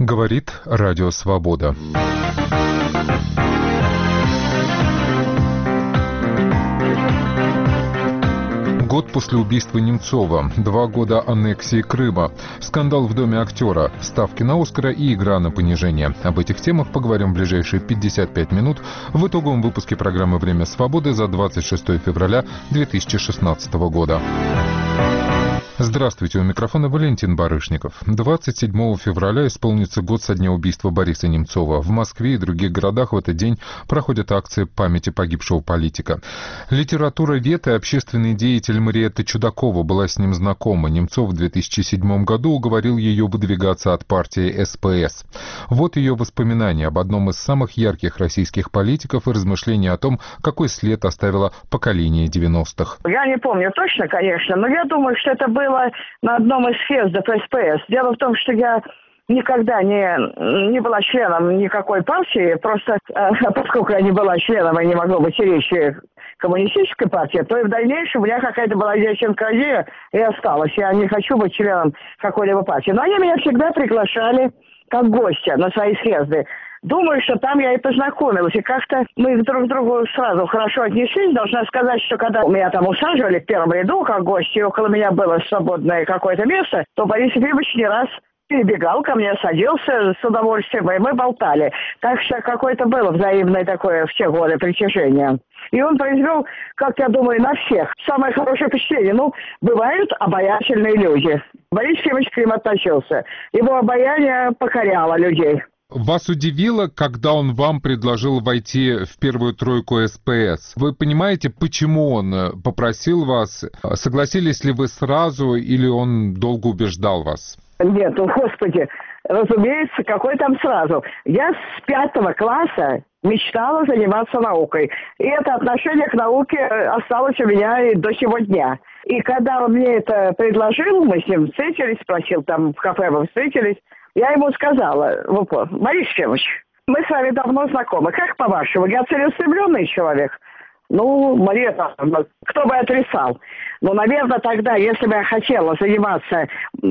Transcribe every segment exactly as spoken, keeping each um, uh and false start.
Говорит Радио Свобода. Год после убийства Немцова, два года аннексии Крыма, скандал в доме актера, ставки на Оскара и игра на понижение. Об этих темах поговорим в ближайшие пятьдесят пять минут в итоговом выпуске программы «Время свободы» за двадцать шестое февраля две тысячи шестнадцатого года. Здравствуйте, у микрофона Валентин Барышников. двадцать седьмого февраля исполнится год со дня убийства Бориса Немцова. В Москве и других городах в этот день проходят акции памяти погибшего политика. Литературовед и общественный деятель Мариэтта Чудакова была с ним знакома. Немцов в две тысячи седьмом году уговорил ее выдвигаться от партии эс пэ эс. Вот ее воспоминания об одном из самых ярких российских политиков и размышления о том, какой след оставило поколение девяностых. Я не помню точно, конечно, но я думаю, что это было на одном из съездов эс пэ эс. Дело в том, что я никогда не, не была членом никакой партии, просто э, поскольку я не была членом и не могла быть речи коммунистической партии, то и в дальнейшем у меня какая-то была девчонка идея и осталась. Я не хочу быть членом какой-либо партии. Но они меня всегда приглашали как гостя на свои съезды. Думаю, что там я и познакомилась. И как-то мы друг к другу сразу хорошо отнеслись. Должна сказать, что когда меня там усаживали в первом ряду, как гости, и около меня было свободное какое-то место, то Борис Ефимович не раз перебегал ко мне, садился с удовольствием, и мы болтали. Так что какое-то было взаимное такое в те годы притяжение. И он произвел, как я думаю, на всех самое хорошее впечатление. Ну, бывают обаятельные люди. Борис Ефимович к ним относился. Его обаяние покоряло людей. Вас удивило, когда он вам предложил войти в первую тройку эс пэ эс? Вы понимаете, почему он попросил вас? Согласились ли вы сразу или он долго убеждал вас? Нет, ну, господи, разумеется, какой там сразу. Я с пятого класса мечтала заниматься наукой. И это отношение к науке осталось у меня и до сего дня. И когда он мне это предложил, мы с ним встретились, спросил, там в кафе мы встретились, я ему сказала в упор: Борис Ефимович, мы с вами давно знакомы. Как по-вашему, я целеустремленный человек? Ну, Мария, кто бы отрицал? Ну, наверное, тогда, если бы я хотела заниматься,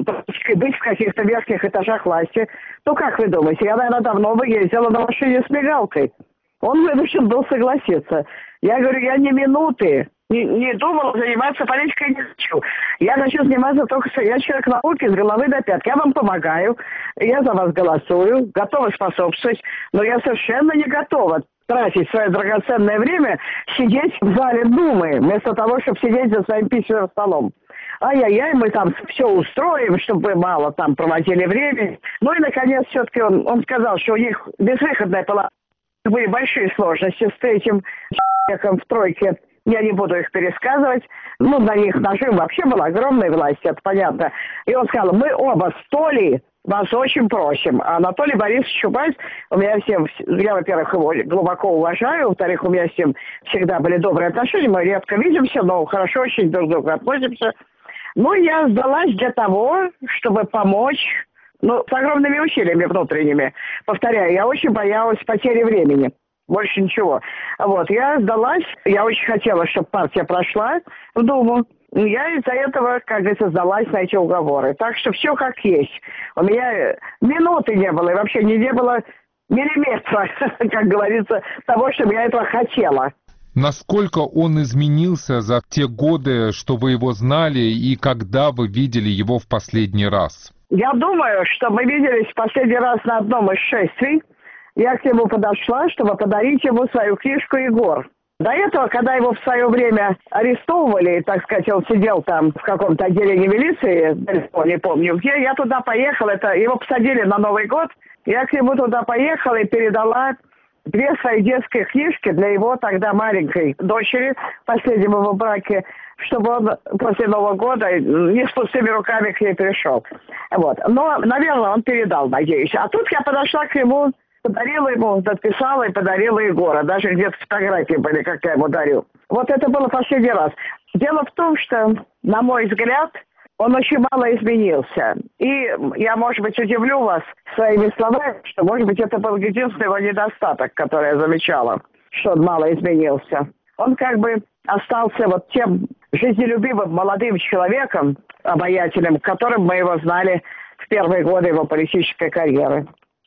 быть в каких-то верхних этажах власти, то как вы думаете, я, наверное, давно бы ездила на машине с мигалкой. Он вынужден был согласиться. Я говорю, я ни минуты не, не думала заниматься политикой, не хочу. Я хочу заниматься только что я человек науки с головы до пят. Я вам помогаю, я за вас голосую, готова способствовать, но я совершенно не готова тратить свое драгоценное время, сидеть в зале Думы, вместо того, чтобы сидеть за своим письменным столом. Ай-яй-яй, мы там все устроим, чтобы вы мало там проводили время. Ну и, наконец, все-таки он, он сказал, что у них безвыходная положение. Были большие сложности с третьим человеком в тройке. Я не буду их пересказывать. Ну, на них нажим вообще был огромной власти, это понятно. И он сказал, мы оба с Толей вас очень просим. А Анатолий Борисович Чубайс, у меня всем, я, во-первых, его глубоко уважаю, во-вторых, у меня с ним всегда были добрые отношения, мы редко видимся, но хорошо очень друг к другу относимся. Ну, я сдалась для того, чтобы помочь, ну, с огромными усилиями внутренними. Повторяю, я очень боялась потери времени. Больше ничего. Вот, я сдалась, я очень хотела, чтобы партия прошла в Думу. Я из-за этого, как говорится, сдалась на эти уговоры. Так что все как есть. У меня минуты не было, и вообще не, не было миллиметра, как говорится, того, что я этого хотела. Насколько он изменился за те годы, что вы его знали, и когда вы видели его в последний раз? Я думаю, что мы виделись в последний раз на одном из шествий. Я к нему подошла, чтобы подарить ему свою книжку «Егор». До этого, когда его в свое время арестовывали, так сказать, он сидел там в каком-то отделении милиции, не помню где, я туда поехала, это его посадили на Новый год, я к нему туда поехала и передала две свои детские книжки для его тогда маленькой дочери, последнем его браке, чтобы он после Нового года не с пустыми руками к ней пришел. Вот. Но, наверное, он передал, надеюсь. А тут я подошла к нему, подарила ему, подписала и подарила Егора. Даже где-то фотографии были, как я ему дарю. Вот это было последний раз. Дело в том, что, на мой взгляд, он очень мало изменился. И я, может быть, удивлю вас своими словами, что, может быть, это был единственный его недостаток, который я замечала, что он мало изменился. Он как бы остался вот тем жизнелюбивым молодым человеком, обаятельным, которым мы его знали в первые годы его политической карьеры.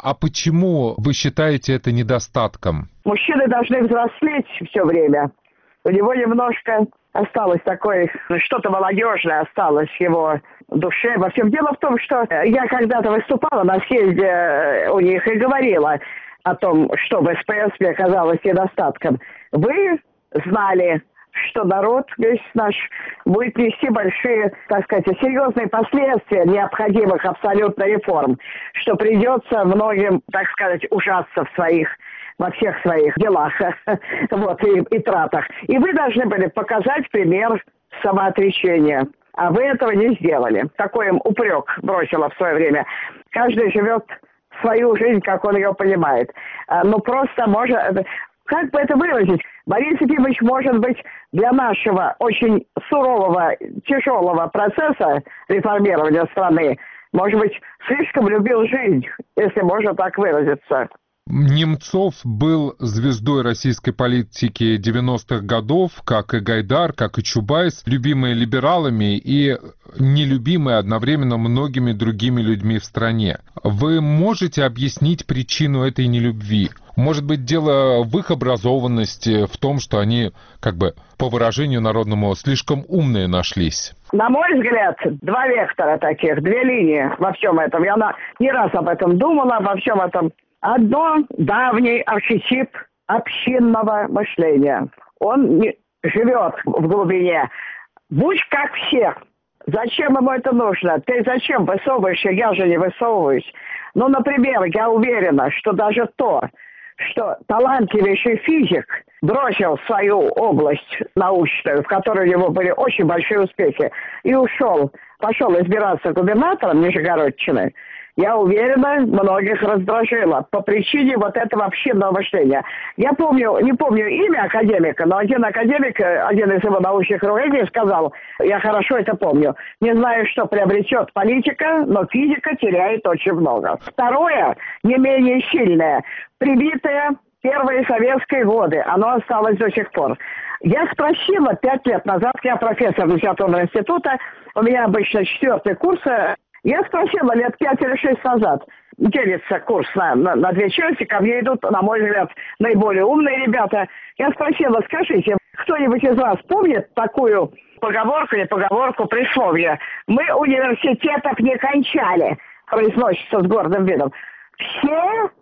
А почему вы считаете это недостатком? Мужчины должны взрослеть все время. У него немножко осталось такое, что-то молодежное осталось в его душе. Во всем дело в том, что я когда-то выступала на съезде у них и говорила о том, что в СПС мне казалось недостатком. Вы знали, что народ весь наш будет нести большие, так сказать, серьезные последствия необходимых абсолютно реформ, что придется многим, так сказать, ужаться в своих, во всех своих делах вот, и, и тратах. И вы должны были показать пример самоотречения. А вы этого не сделали. Такой им упрек бросила в свое время. Каждый живет свою жизнь, как он ее понимает. Ну, просто может... Как бы это выразить? Борис Ефимович, может быть, для нашего очень сурового, тяжелого процесса реформирования страны, может быть, слишком любил жизнь, если можно так выразиться. Немцов был звездой российской политики девяностых годов, как и Гайдар, как и Чубайс, любимый либералами и нелюбимый одновременно многими другими людьми в стране. Вы можете объяснить причину этой нелюбви? Может быть, дело в их образованности, в том, что они, как бы, по выражению народному, слишком умные нашлись? На мой взгляд, два вектора таких, две линии во всем этом. Я не раз об этом думала, во всем этом. Одно — давний архетип общинного мышления. Он не, живет в глубине. Будь как все. Зачем ему это нужно? Ты зачем высовываешься? Я же не высовываюсь. Ну, например, я уверена, что даже то, что талантливейший физик бросил свою область научную, в которой у него были очень большие успехи, и ушел, пошел избираться губернатором Нижегородчины, я уверена, многих раздражило по причине вот этого общинного мышления. Я помню, не помню имя академика, но один академик, один из его научных руководителей сказал, я хорошо это помню, не знаю, что приобретет политика, но физика теряет очень много. Второе, не менее сильное, привитое первые советские годы, оно осталось до сих пор. Я спросила пять лет назад, я профессор литературного института, у меня обычно четвертый курс. Я спросила лет пять или шесть назад, делится курс на, на, на две части, ко мне идут, на мой взгляд, наиболее умные ребята. Я спросила, скажите, кто-нибудь из вас помнит такую поговорку или поговорку, присловие? Мы университетов не кончали, произносится с гордым видом. Все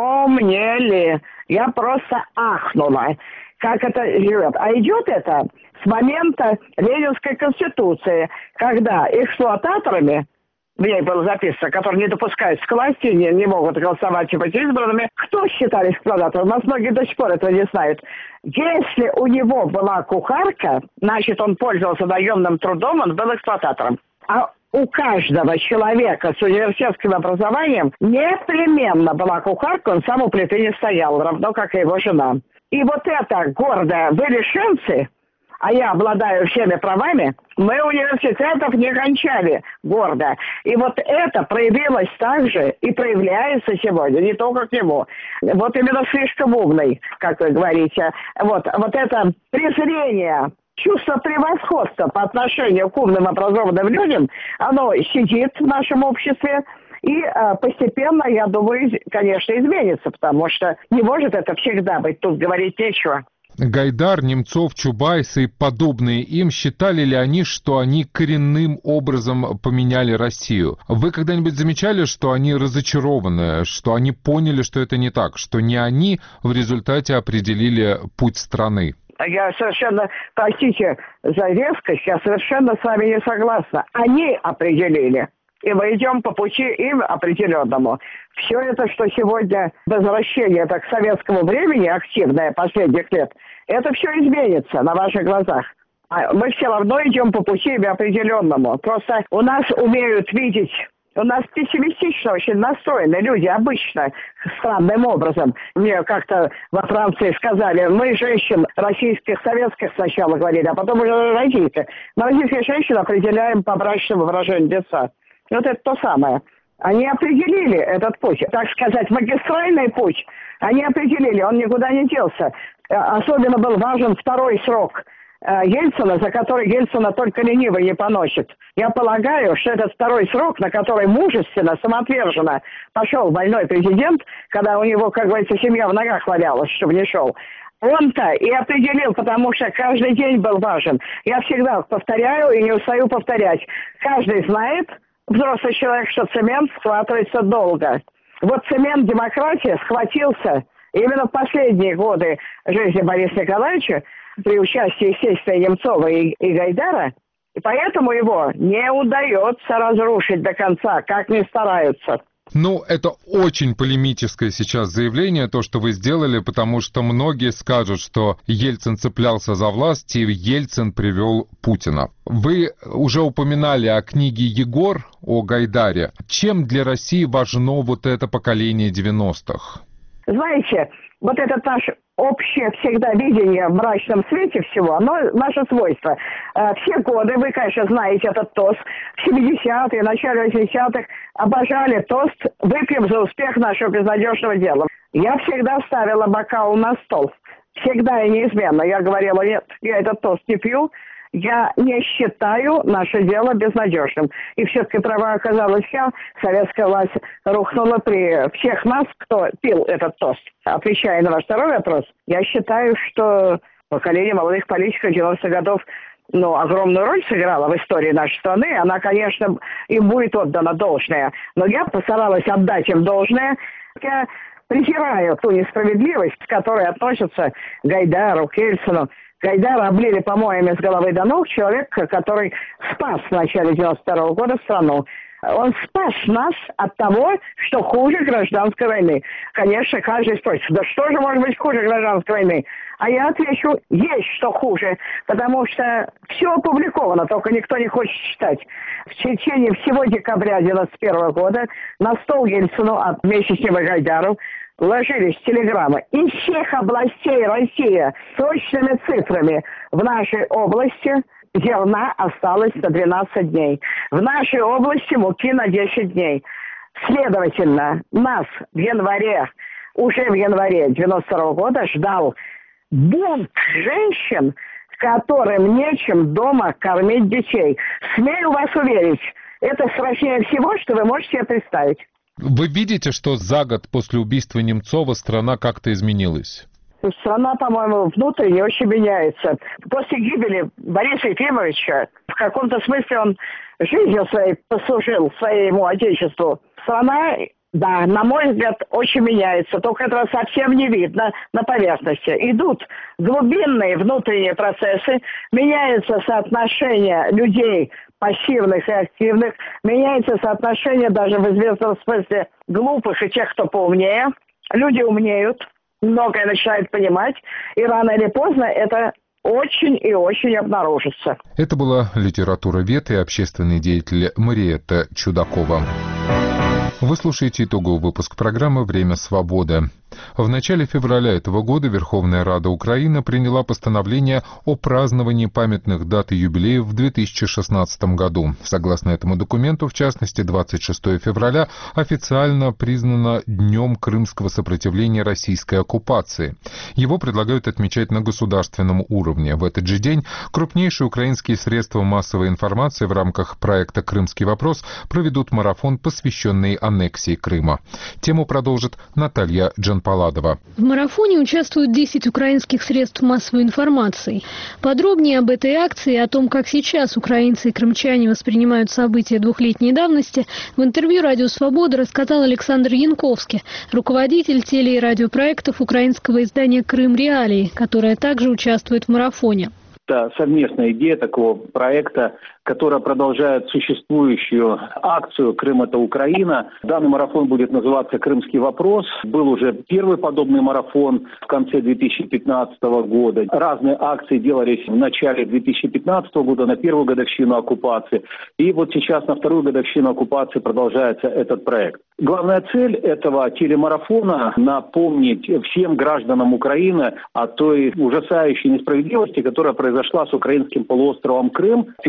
помнили. Я просто ахнула, как это живет. А идет это с момента Ленинской конституции, когда эксплуататорами, в ней было записано, которые не допускаются к власти, не, не могут голосовать и быть избранными. Кто считали эксплуататором? У нас многие до сих пор этого не знают. Если у него была кухарка, значит, он пользовался наемным трудом, он был эксплуататором. А у каждого человека с университетским образованием непременно была кухарка, он сам у плиты не стоял, равно как и его жена. И вот это гордое «вы лишенцы», а я обладаю всеми правами, мы университетов не кончали гордо. И вот это проявилось также и проявляется сегодня, не только к нему. Вот именно слишком умный, как вы говорите. Вот, вот это презрение, чувство превосходства по отношению к умным образованным людям, оно сидит в нашем обществе. И а, постепенно, я думаю, конечно, изменится, потому что не может это всегда быть, тут говорить нечего. Гайдар, Немцов, Чубайс и подобные им, считали ли они, что они коренным образом поменяли Россию? Вы когда-нибудь замечали, что они разочарованы, что они поняли, что это не так, что не они в результате определили путь страны? Я совершенно, простите за резкость, я совершенно с вами не согласна. Они определили. И мы идем по пути им определенному. Все это, что сегодня возвращение так, к советскому времени, активное последних лет, это все изменится на ваших глазах. А мы все равно идем по пути им определенному. Просто у нас умеют видеть, у нас пессимистично очень настроены люди обычно, странным образом. Мне как-то во Франции сказали, мы женщин российских, советских сначала говорили, а потом уже российских. Мы российских женщин определяем по брачному выражению лица. И вот это то самое. Они определили этот путь, так сказать, магистральный путь. Они определили, он никуда не делся. Особенно был важен второй срок Ельцина, за который Ельцина только ленивый не поносит. Я полагаю, что этот второй срок, на который мужественно, самоотверженно пошел больной президент, когда у него, как говорится, семья в ногах валялась, чтобы не шел, он-то и определил, потому что каждый день был важен. Я всегда повторяю и не устаю повторять. Каждый знает, взрослый человек, что цемент схватывается долго. Вот цемент демократии схватился именно в последние годы жизни Бориса Николаевича при участии, естественно, Немцова и, и Гайдара, и поэтому его не удается разрушить до конца, как ни стараются. Ну, это очень полемическое сейчас заявление, то, что вы сделали, потому что многие скажут, что Ельцин цеплялся за власть, и Ельцин привел Путина. Вы уже упоминали о книге «Егор» о Гайдаре. Чем для России важно вот это поколение девяностых? Знаете, вот это наше общее всегда видение в мрачном свете всего, оно наше свойство. Все годы, вы, конечно, знаете этот тост, в семидесятые, начале восьмидесятых обожали тост «Выпьем за успех нашего безнадежного дела». Я всегда ставила бокал на стол, всегда и неизменно. Я говорила, нет, я этот тост не пью, я не считаю наше дело безнадежным. И все-таки права оказалась я. Советская власть рухнула при всех нас, кто пил этот тост. Отвечая на ваш второй вопрос, я считаю, что поколение молодых политиков девяностых годов ну, огромную роль сыграла в истории нашей страны. Она, конечно, им будет отдана должное. Но я постаралась отдать им должное. Я презираю ту несправедливость, к которой относятся к Гайдару, к Ельцину. Гайдара облили помоями с головы до ног, человек, который спас в начале девяносто второго года страну. Он спас нас от того, что хуже гражданской войны. Конечно, каждый спросит, да что же может быть хуже гражданской войны? А я отвечу, есть что хуже, потому что все опубликовано, только никто не хочет читать. В течение всего декабря девяносто первого года на стол Ельцину, а вместе с ним и Гайдару, ложились телеграммы из всех областей России с точными цифрами. В нашей области зерна осталось на двенадцать дней. В нашей области муки на десять дней. Следовательно, нас в январе, уже в январе девяносто второго года ждал бунт женщин, которым нечем дома кормить детей. Смею вас уверить, это страшнее всего, что вы можете себе представить. Вы видите, что за год после убийства Немцова страна как-то изменилась? Страна, по-моему, внутренне очень меняется. После гибели Бориса Ефимовича, в каком-то смысле он жизнью своей послужил своему отечеству. Страна, да, на мой взгляд, очень меняется. Только этого совсем не видно на поверхности. Идут глубинные внутренние процессы, меняется соотношение людей пассивных и активных, меняется соотношение даже в известном смысле глупых и тех, кто поумнее. Люди умнеют, многое начинают понимать, и рано или поздно это очень и очень обнаружится. Это была литературовед и общественный деятель Мариэтта Чудакова. Вы слушаете итоговый выпуск программы «Время свободы». В начале февраля этого года Верховная Рада Украины приняла постановление о праздновании памятных дат и юбилеев в две тысячи шестнадцатом году. Согласно этому документу, в частности, двадцать шестого февраля официально признано Днем крымского сопротивления российской оккупации. Его предлагают отмечать на государственном уровне. В этот же день крупнейшие украинские средства массовой информации в рамках проекта «Крымский вопрос» проведут марафон, посвященный аннексии Крыма. Тему продолжит Наталья Джанпаладова. В марафоне участвуют десять украинских средств массовой информации. Подробнее об этой акции и о том, как сейчас украинцы и крымчане воспринимают события двухлетней давности, в интервью «Радио Свобода» рассказал Александр Янковский, руководитель теле- и радиопроектов украинского издания «Крым Реалии», которое также участвует в марафоне. Это совместная идея такого проекта, которая продолжает существующую акцию «Крым – это Украина». Данный марафон будет называться «Крымский вопрос». Был уже первый подобный марафон в конце две тысячи пятнадцатого года. Разные акции делались в начале две тысячи пятнадцатого года, на первую годовщину оккупации. И вот сейчас на вторую годовщину оккупации продолжается этот проект. Главная цель этого телемарафона – напомнить всем гражданам Украины о той ужасающей несправедливости, которая произошла с украинским полуостровом Крым в феврале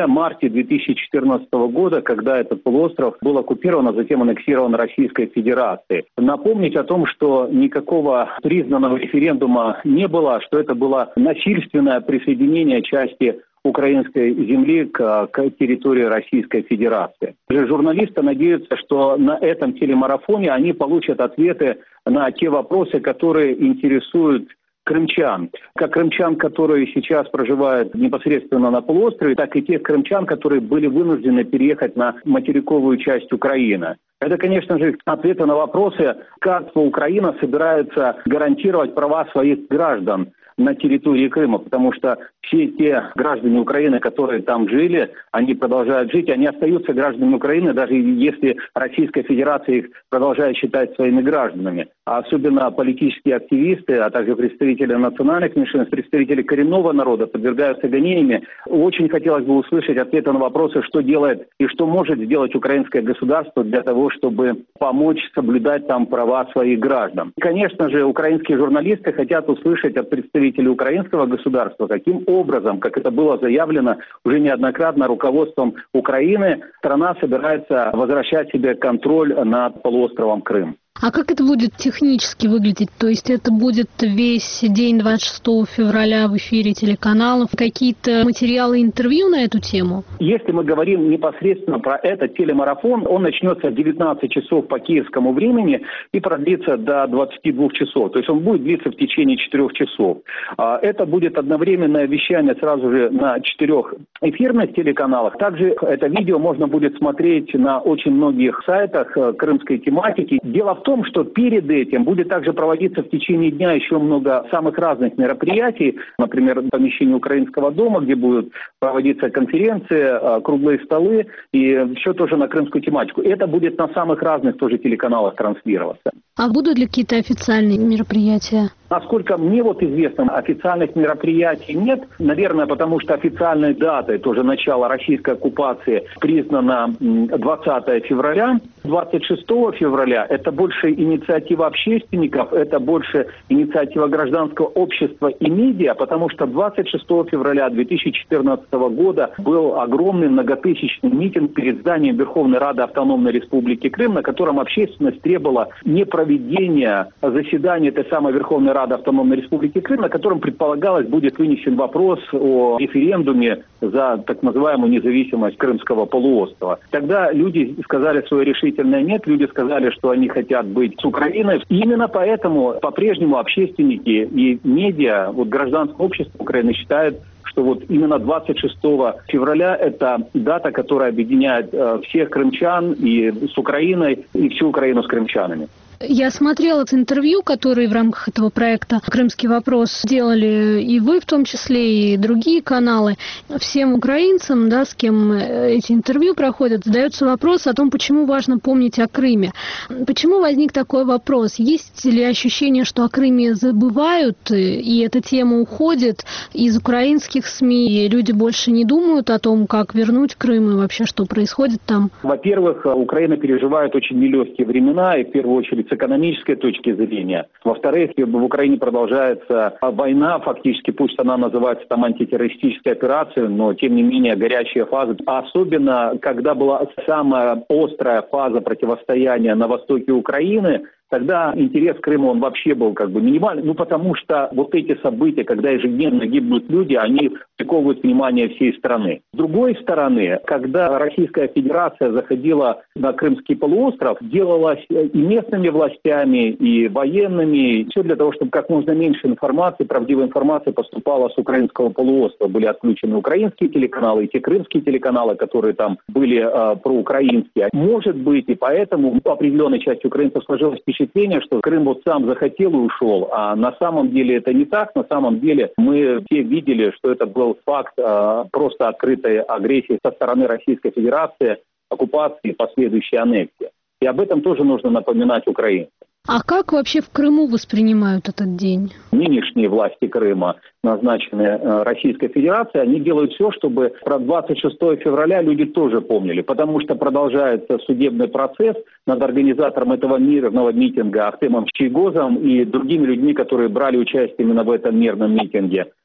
феврале-марте две тысячи четырнадцатого года, когда этот полуостров был оккупирован, а затем аннексирован Российской Федерацией. Напомнить о том, что никакого признанного референдума не было, что это было насильственное присоединение части украинской земли к, к территории Российской Федерации. Журналисты надеются, что на этом телемарафоне они получат ответы на те вопросы, которые интересуют крымчан. Как крымчан, которые сейчас проживают непосредственно на полуострове, так и тех крымчан, которые были вынуждены переехать на материковую часть Украины. Это, конечно же, ответы на вопросы, как Украина собирается гарантировать права своих граждан на территории Крыма, потому что все те граждане Украины, которые там жили, они продолжают жить, они остаются гражданами Украины, даже если Российская Федерация их продолжает считать своими гражданами. А особенно политические активисты, а также представители национальных меньшинств, представители коренного народа подвергаются гонениями. Очень хотелось бы услышать ответы на вопросы, что делает и что может сделать украинское государство для того, чтобы помочь соблюдать там права своих граждан. Конечно же, украинские журналисты хотят услышать от представителей украинского государства, каким образом, как это было заявлено уже неоднократно руководством Украины, страна собирается возвращать себе контроль над полуостровом Крым. А как это будет технически выглядеть? То есть это будет весь день двадцать шестого февраля в эфире телеканалов? Какие-то материалы, интервью на эту тему? Если мы говорим непосредственно про этот телемарафон, он начнется в девятнадцать часов по киевскому времени и продлится до двадцати двух часов. То есть он будет длиться в течение четырех часов. Это будет одновременное вещание сразу же на четырех эфирных телеканалах. Также это видео можно будет смотреть на очень многих сайтах крымской тематики. Дело в том, что перед этим будет также проводиться в течение дня еще много самых разных мероприятий, например, помещение Украинского дома, где будут проводиться конференции, круглые столы и все тоже на крымскую тематику. Это будет на самых разных тоже телеканалах транслироваться. А будут ли какие-то официальные мероприятия? Насколько мне вот известно, официальных мероприятий нет. Наверное, потому что официальной датой тоже начала российской оккупации признана двадцатое февраля. двадцать шестого февраля это больше инициатива общественников, это больше инициатива гражданского общества и медиа, потому что двадцать шестого февраля две тысячи четырнадцатого года был огромный многотысячный митинг перед зданием Верховной Рады Автономной Республики Крым, на котором общественность требовала не проведения заседания этой самой Верховной Рады Автономной Республики Крым, на котором предполагалось будет вынесен вопрос о референдуме за так называемую независимость Крымского полуострова. Тогда люди сказали свое решительное нет, люди сказали, что они хотят быть с Украиной. И именно поэтому по-прежнему общественники и медиа, вот гражданское общество Украины считают, что вот именно двадцать шестого февраля это дата, которая объединяет э, всех крымчан и с Украиной, и всю Украину с крымчанами. Я смотрела это интервью, которые в рамках этого проекта «Крымский вопрос» делали и вы в том числе, и другие каналы. Всем украинцам, да, с кем эти интервью проходят, задается вопрос о том, почему важно помнить о Крыме. Почему возник такой вопрос? Есть ли ощущение, что о Крыме забывают, и эта тема уходит из украинских СМИ, и люди больше не думают о том, как вернуть Крым и вообще, что происходит там? Во-первых, Украина переживает очень нелегкие времена, и в первую очередь с экономической точки зрения. Во-вторых, в Украине продолжается война, фактически, пусть она называется там антитеррористической операцией, но тем не менее горячая фаза. Особенно, когда была самая острая фаза противостояния на востоке Украины, тогда интерес к Крыму, он вообще был как бы минимальный. Ну, потому что вот эти события, когда ежедневно гибнут люди, они приковывают внимание всей страны. С другой стороны, когда Российская Федерация заходила на Крымский полуостров, делалось и местными властями, и военными, все для того, чтобы как можно меньше информации, правдивой информации поступало с украинского полуострова. Были отключены украинские телеканалы, и те крымские телеканалы, которые там были э, проукраинские. Может быть, и поэтому у определенной части украинцев сложилось впечатление, что Крым вот сам захотел и ушел, а на самом деле это не так. На самом деле мы все видели, что это был факт э, просто открытой агрессии со стороны Российской Федерации, оккупации и последующей аннексии. И об этом тоже нужно напоминать украинцам. А как вообще в Крыму воспринимают этот день? Нынешние власти Крыма, назначенные Российской Федерацией, они делают все, чтобы про двадцать шестого февраля люди тоже помнили, потому что продолжается судебный процесс над организатором этого мирного митинга Ахтемом Чийгозом и другими людьми, которые брали участие именно в этом мирном митинге.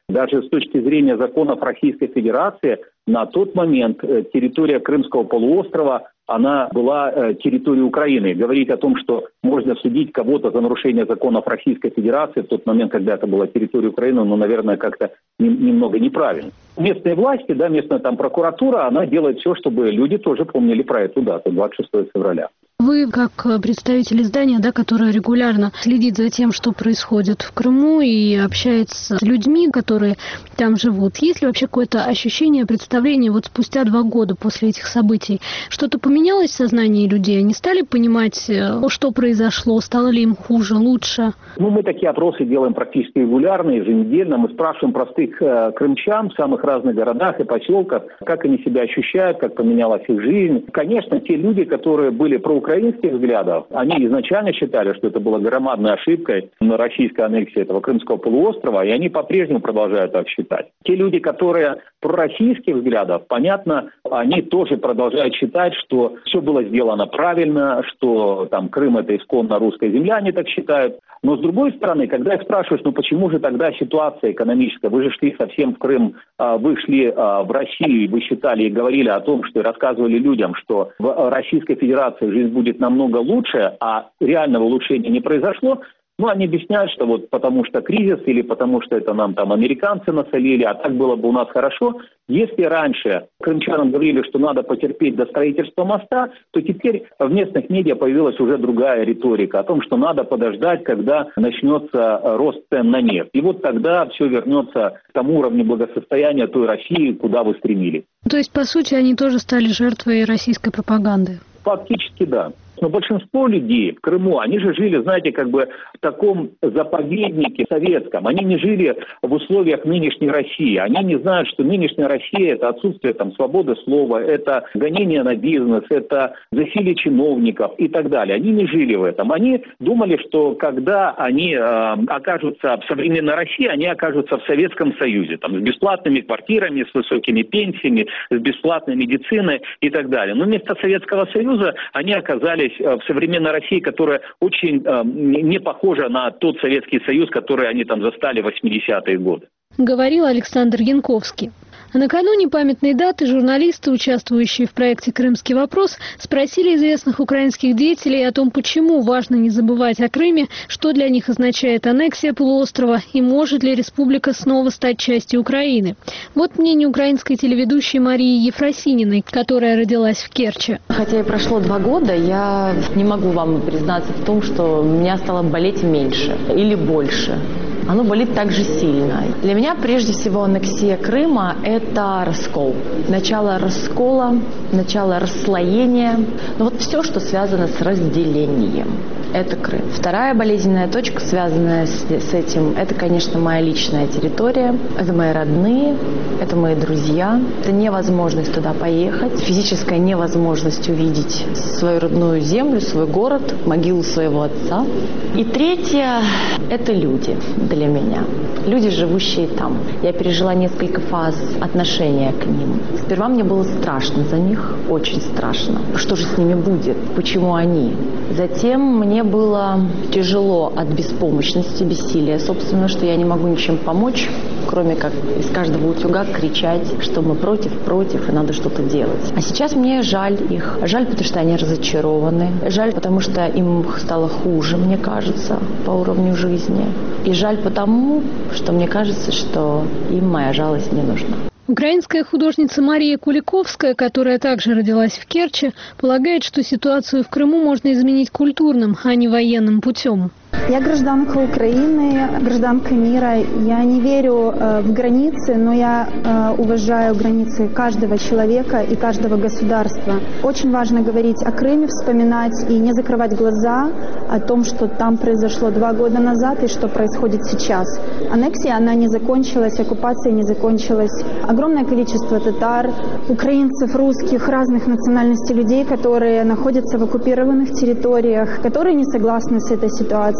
Даже с точки зрения законов Российской Федерации, на тот момент территория Крымского полуострова, она была территорией Украины. Говорить о том, что можно судить кого-то за нарушение законов Российской Федерации в тот момент, когда это была территория Украины, ну, наверное, как-то немного неправильно. Местные власти, да, местная там прокуратура, она делает все, чтобы люди тоже помнили про эту дату, двадцать шестого февраля. Вы, как представитель издания, да, которое регулярно следит за тем, что происходит в Крыму и общается с людьми, которые там живут, есть ли вообще какое-то ощущение, представление вот спустя два года после этих событий? Что-то поменялось в сознании людей? Они стали понимать, что произошло? Стало ли им хуже, лучше? Ну, мы такие опросы делаем практически регулярно, еженедельно. Мы спрашиваем простых э, крымчан в самых разных городах и поселках, как они себя ощущают, как поменялась их жизнь. Конечно, те люди, которые были проукраинскими, украинских взглядов, они изначально считали, что это была громадной ошибкой на российской аннексии этого Крымского полуострова, и они по-прежнему продолжают так считать. Те люди, которые пророссийских взглядов, понятно, они тоже продолжают считать, что все было сделано правильно, что там Крым — это исконно русская земля, они так считают. Но с другой стороны, когда их спрашиваешь, ну почему же тогда ситуация экономическая, вы же шли совсем в Крым, вы шли в Россию, и вы считали и говорили о том, что и рассказывали людям, что в Российской Федерации жизнь будет намного лучше, а реального улучшения не произошло. Ну, они объясняют, что вот потому что кризис или потому что это нам там американцы насолили, а так было бы у нас хорошо. Если раньше крымчанам говорили, что надо потерпеть до строительства моста, то теперь в местных медиа появилась уже другая риторика о том, что надо подождать, когда начнется рост цен на нефть. И вот тогда все вернется к тому уровню благосостояния той России, куда вы стремились. То есть, по сути, они тоже стали жертвой российской пропаганды? Фактически, да. Но большинство людей в Крыму, они же жили, знаете, как бы в таком заповеднике советском. Они не жили в условиях нынешней России. Они не знают, что нынешняя Россия – это отсутствие там свободы слова, это гонение на бизнес, это засилие чиновников и так далее. Они не жили в этом. Они думали, что когда они э, окажутся в современной России, они окажутся в Советском Союзе. Там, с бесплатными квартирами, с высокими пенсиями, с бесплатной медициной и так далее. Но вместо Советского Союза они оказались в современной России, которая очень э, не похожа на тот Советский Союз, который они там застали в восьмидесятые годы. Говорил Александр Янковский. А накануне памятной даты журналисты, участвующие в проекте «Крымский вопрос», спросили известных украинских деятелей о том, почему важно не забывать о Крыме, что для них означает аннексия полуострова и может ли республика снова стать частью Украины. Вот мнение украинской телеведущей Марии Ефросининой, которая родилась в Керчи. Хотя и прошло два года, я не могу вам признаться в том, что меня стало болеть меньше или больше. Оно болит так же сильно. Для меня прежде всего аннексия Крыма – это раскол. Начало раскола, начало расслоения. Но вот все, что связано с разделением. Это Крым. Вторая болезненная точка, связанная с, с этим, это, конечно, моя личная территория. Это мои родные, это мои друзья. Это невозможность туда поехать, физическая невозможность увидеть свою родную землю, свой город, могилу своего отца. И третье – это люди для меня. Люди, живущие там. Я пережила несколько фаз отношения к ним. Сперва мне было страшно за них, очень страшно. Что же с ними будет? Почему они? Затем мне было тяжело от беспомощности, бессилия, собственно, что я не могу ничем помочь, кроме как из каждого утюга кричать, что мы против, против, и надо что-то делать. А сейчас мне жаль их. Жаль, потому что они разочарованы. Жаль, потому что им стало хуже, мне кажется, по уровню жизни. И жаль потому, что мне кажется, что им моя жалость не нужна. Украинская художница Мария Куликовская, которая также родилась в Керчи, полагает, что ситуацию в Крыму можно изменить культурным, а не военным путем. Я гражданка Украины, гражданка мира. Я не верю э, в границы, но я э, уважаю границы каждого человека и каждого государства. Очень важно говорить о Крыме, вспоминать и не закрывать глаза о том, что там произошло два года назад и что происходит сейчас. Аннексия, она не закончилась, оккупация не закончилась. Огромное количество татар, украинцев, русских, разных национальностей людей, которые находятся в оккупированных территориях, которые не согласны с этой ситуацией.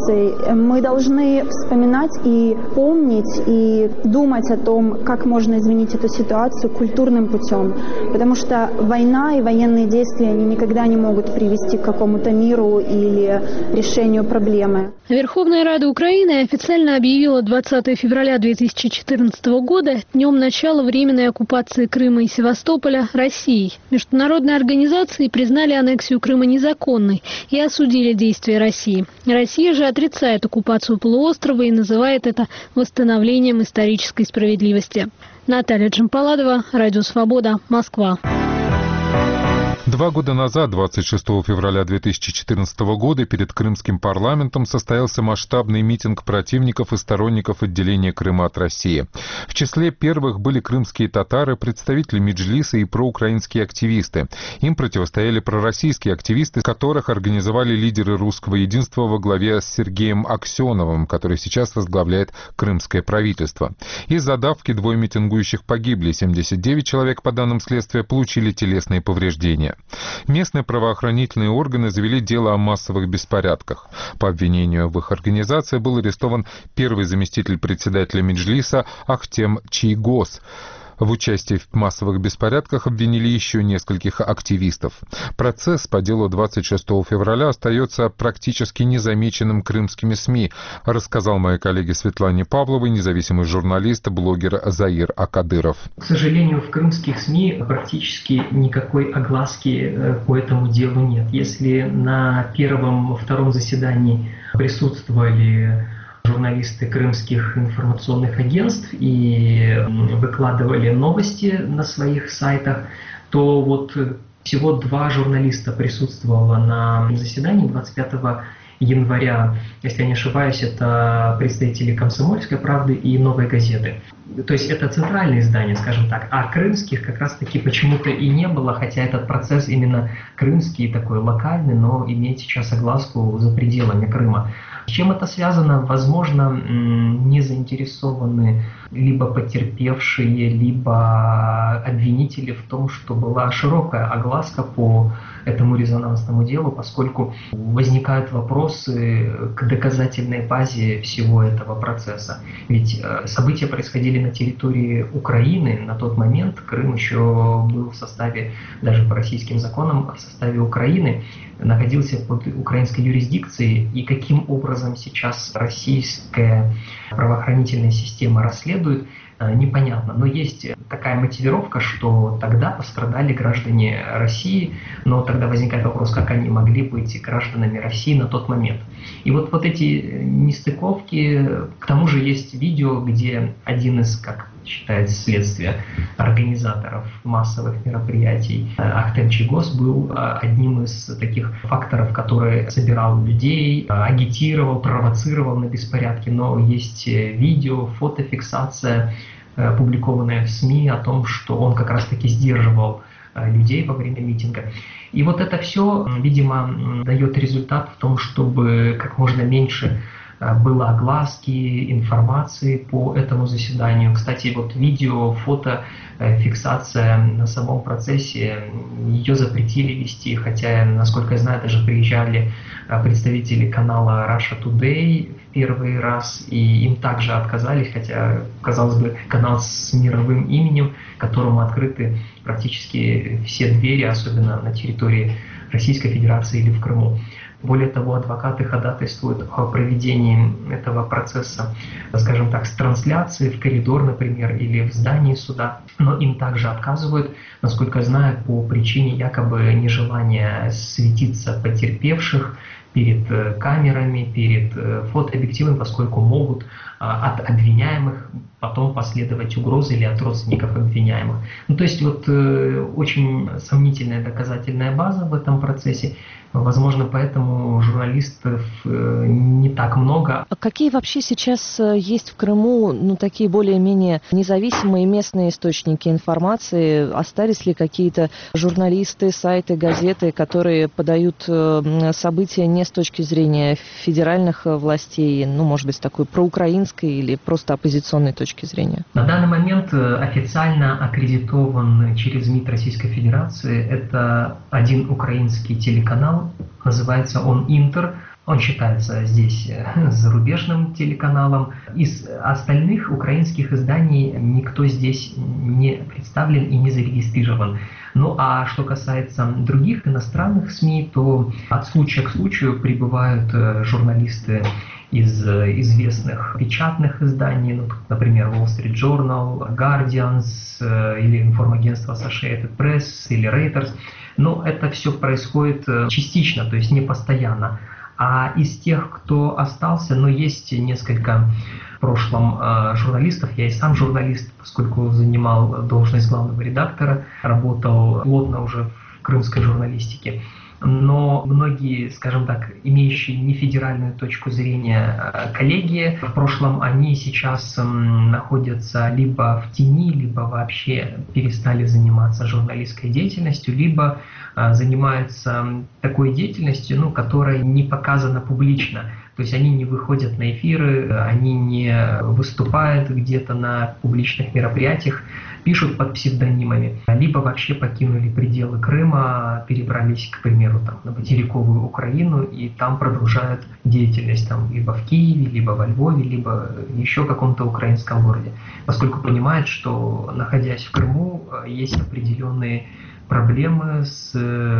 ситуацией. Мы должны вспоминать и помнить, и думать о том, как можно изменить эту ситуацию культурным путем. Потому что война и военные действия, они никогда не могут привести к какому-то миру или решению проблемы. Верховная Рада Украины официально объявила двадцатого февраля две тысячи четырнадцатого года днем начала временной оккупации Крыма и Севастополя Россией. Международные организации признали аннексию Крыма незаконной и осудили действия России. Россия же отрицает оккупацию полуострова и называет это восстановлением исторической справедливости. Наталья Джампаладова, Радио Свобода, Москва. Два года назад, двадцать шестого февраля две тысячи четырнадцатого года, перед крымским парламентом состоялся масштабный митинг противников и сторонников отделения Крыма от России. В числе первых были крымские татары, представители Меджлиса и проукраинские активисты. Им противостояли пророссийские активисты, которых организовали лидеры русского единства во главе с Сергеем Аксеновым, который сейчас возглавляет крымское правительство. Из-за давки двое митингующих погибли, семьдесят девять человек, по данным следствия, получили телесные повреждения. Местные правоохранительные органы завели дело о массовых беспорядках. По обвинению в их организации был арестован первый заместитель председателя Меджлиса Ахтем Чийгоз. В участии в массовых беспорядках обвинили еще нескольких активистов. Процесс по делу двадцать шестого февраля остается практически незамеченным крымскими СМИ, рассказал моей коллеге Светлане Павловой независимый журналист, блогер Заир Акадыров. К сожалению, в крымских СМИ практически никакой огласки по этому делу нет. Если на первом-втором заседании присутствовали журналисты крымских информационных агентств и выкладывали новости на своих сайтах, то вот всего два журналиста присутствовало на заседании двадцать пятого января. Если я не ошибаюсь, это представители «Комсомольской правды» и «Новой газеты». То есть это центральные издания, скажем так, а крымских как раз-таки почему-то и не было, хотя этот процесс именно крымский, такой локальный, но имеет сейчас огласку за пределами Крыма. С чем это связано? Возможно, не заинтересованы либо потерпевшие, либо обвинители в том, что была широкая огласка по этому резонансному делу, поскольку возникают вопросы к доказательной базе всего этого процесса. Ведь события происходили на территории Украины. На тот момент Крым еще был в составе, даже по российским законам, в составе Украины, находился под украинской юрисдикцией. И каким образом сейчас российская правоохранительная система расследует, непонятно. Но есть такая мотивировка, что тогда пострадали граждане России, но тогда возникает вопрос, как они могли быть гражданами России на тот момент. И вот, вот эти нестыковки, к тому же есть видео, где один из, как считает следствие, организаторов массовых мероприятий Ахтем Чийгоз был одним из таких факторов, который собирал людей, агитировал, провоцировал на беспорядки, но есть видео, фотофиксация, опубликованная в СМИ о том, что он как раз-таки сдерживал людей во время митинга. И вот это все, видимо, дает результат в том, чтобы как можно меньше было огласки, информации по этому заседанию. Кстати, вот видео, фото, фиксация на самом процессе, ее запретили вести, хотя, насколько я знаю, даже приезжали представители канала Russia Today в первый раз, и им также отказались, хотя, казалось бы, канал с мировым именем, которому открыты практически все двери, особенно на территории Российской Федерации или в Крыму. Более того, адвокаты ходатайствуют о проведении этого процесса, скажем так, с трансляцией в коридор, например, или в здании суда, но им также отказывают, насколько я знаю, по причине якобы нежелания светиться потерпевших перед камерами, перед фотообъективами, поскольку могут от обвиняемых потом последовать угрозы или от родственников обвиняемых. Ну, то есть вот очень сомнительная доказательная база в этом процессе. Возможно, поэтому журналистов не так много. А какие вообще сейчас есть в Крыму, ну, такие более-менее независимые местные источники информации? Остались ли какие-то журналисты, сайты, газеты, которые подают события не с точки зрения федеральных властей, ну, может быть, с такой проукраинской или просто оппозиционной точки зрения? На данный момент официально аккредитован через МИД Российской Федерации. Это один украинский телеканал, называется он «Интер». Он считается здесь зарубежным телеканалом. Из остальных украинских изданий никто здесь не представлен и не зарегистрирован. Ну а что касается других иностранных СМИ, то от случая к случаю прибывают журналисты из известных печатных изданий, ну, например, Wall Street Journal, Guardian или информагентство Associated Press или Reuters. Но это все происходит частично, то есть не постоянно. А из тех, кто остался, ну, есть несколько в прошлом э, журналистов, я и сам журналист, поскольку занимал должность главного редактора, работал плотно уже в крымской журналистике. Но многие, скажем так, имеющие нефедеральную точку зрения коллеги в прошлом, они сейчас находятся либо в тени, либо вообще перестали заниматься журналистской деятельностью, либо занимаются такой деятельностью, ну, которая не показана публично. То есть они не выходят на эфиры, они не выступают где-то на публичных мероприятиях, пишут под псевдонимами, либо вообще покинули пределы Крыма, перебрались, к примеру, там, на материковую Украину и там продолжают деятельность там, либо в Киеве, либо во Львове, либо еще в каком-то украинском городе, поскольку понимают, что, находясь в Крыму, есть определенные проблемы с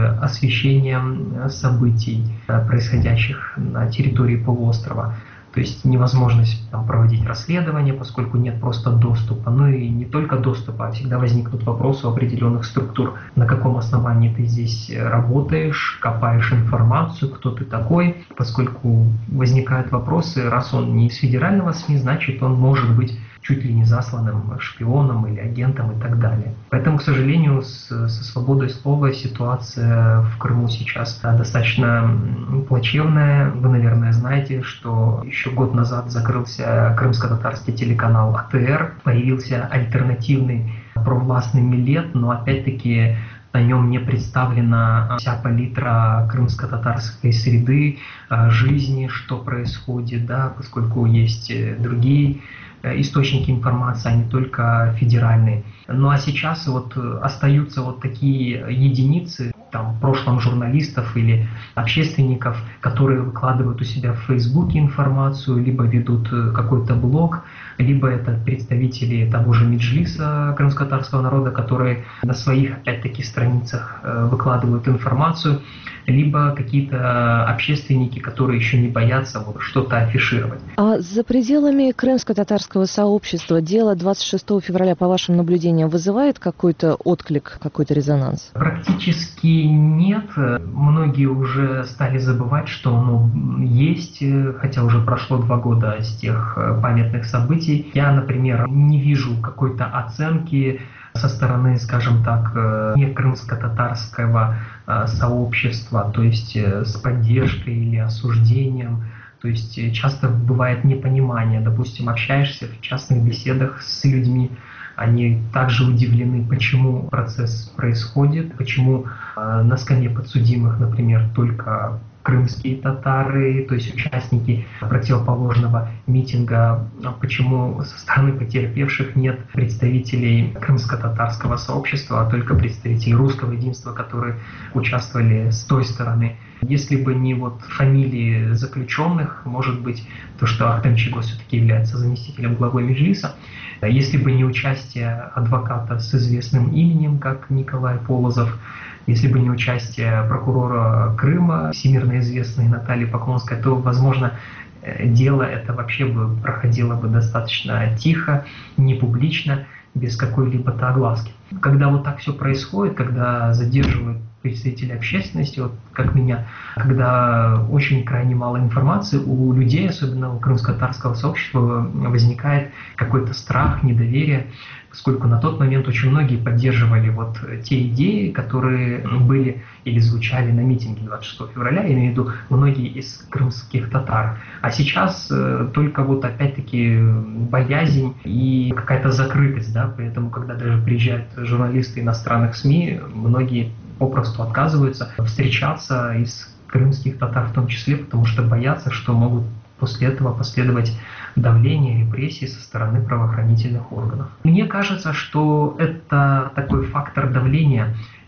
освещением событий, происходящих на территории полуострова. То есть невозможность там проводить расследование, поскольку нет просто доступа. Ну и не только доступа, а всегда возникнут вопросы у определенных структур. На каком основании ты здесь работаешь, копаешь информацию, кто ты такой. Поскольку возникают вопросы, раз он не из федерального СМИ, значит он может быть чуть ли не засланным шпионом или агентом и так далее. Поэтому, к сожалению, с, со свободой слова ситуация в Крыму сейчас достаточно плачевная. Вы, наверное, знаете, что еще год назад закрылся крымско-татарский телеканал А Т Р, появился альтернативный провластный Милет, но опять-таки на нем не представлена вся палитра крымско-татарской среды, жизни, что происходит, да, поскольку есть другие источники информации, а не только федеральные. Ну а сейчас вот остаются вот такие единицы, там, в прошлом журналистов или общественников, которые выкладывают у себя в Фейсбуке информацию, либо ведут какой-то блог, либо это представители того же Меджлиса крымско-татарского народа, которые на своих, опять-таки, страницах выкладывают информацию, либо какие-то общественники, которые еще не боятся вот что-то афишировать. А за пределами крымско-татарского сообщества дело двадцать шестого февраля, по вашим наблюдениям, вызывает какой-то отклик, какой-то резонанс? Практически нет. Многие уже стали забывать, что оно есть, хотя уже прошло два года с тех памятных событий. Я, например, не вижу какой-то оценки со стороны, скажем так, не крымско-татарского сообщества, то есть с поддержкой или осуждением. То есть часто бывает непонимание. Допустим, общаешься в частных беседах с людьми, они также удивлены, почему процесс происходит, почему на скамье подсудимых, например, только крымские татары, то есть участники противоположного митинга, почему со стороны потерпевших нет представителей крымско-татарского сообщества, а только представителей русского единства, которые участвовали с той стороны. Если бы не вот фамилии заключенных, может быть, то, что Ахтем Чигоз все-таки является заместителем главы Меджлиса, если бы не участие адвоката с известным именем, как Николай Полозов, если бы не участие прокурора Крыма, всемирно известной Натальи Поклонской, то, возможно, дело это вообще бы проходило бы достаточно тихо, не публично, без какой-либо огласки. Когда вот так все происходит, когда задерживают представители общественности, вот как меня, когда очень крайне мало информации, у людей, особенно у крымско-татарского сообщества, возникает какой-то страх, недоверие, поскольку на тот момент очень многие поддерживали вот те идеи, которые были или звучали на митинге двадцать шестого февраля, я имею в виду многие из крымских татар. А сейчас э, только вот опять-таки боязнь и какая-то закрытость, да, поэтому когда даже приезжают журналисты иностранных СМИ, многие попросту отказываются встречаться из крымских татар в том числе, потому что боятся, что могут после этого последовать давление, репрессии со стороны правоохранительных органов. Мне кажется, что это такой фактор давления.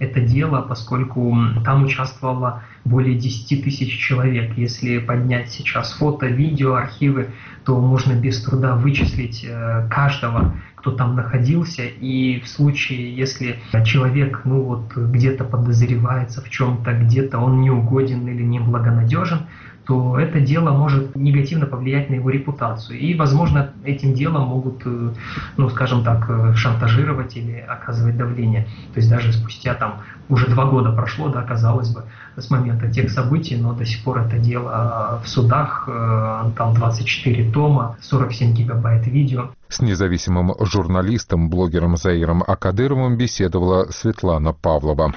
это дело, поскольку там участвовало более десять тысяч человек. Если поднять сейчас фото, видео, архивы, то можно без труда вычислить каждого, кто там находился. И в случае, если человек ну вот, где-то подозревается в чем-то, где-то он неугоден или неблагонадежен, то это дело может негативно повлиять на его репутацию. И, возможно, этим делом могут, ну, скажем так, шантажировать или оказывать давление. То есть даже спустя там уже два года прошло, да, казалось бы, с момента тех событий, но до сих пор это дело в судах, там двадцать четыре тома, сорок семь гигабайт видео. С независимым журналистом, блогером Заиром Акадыровым беседовала Светлана Павлова.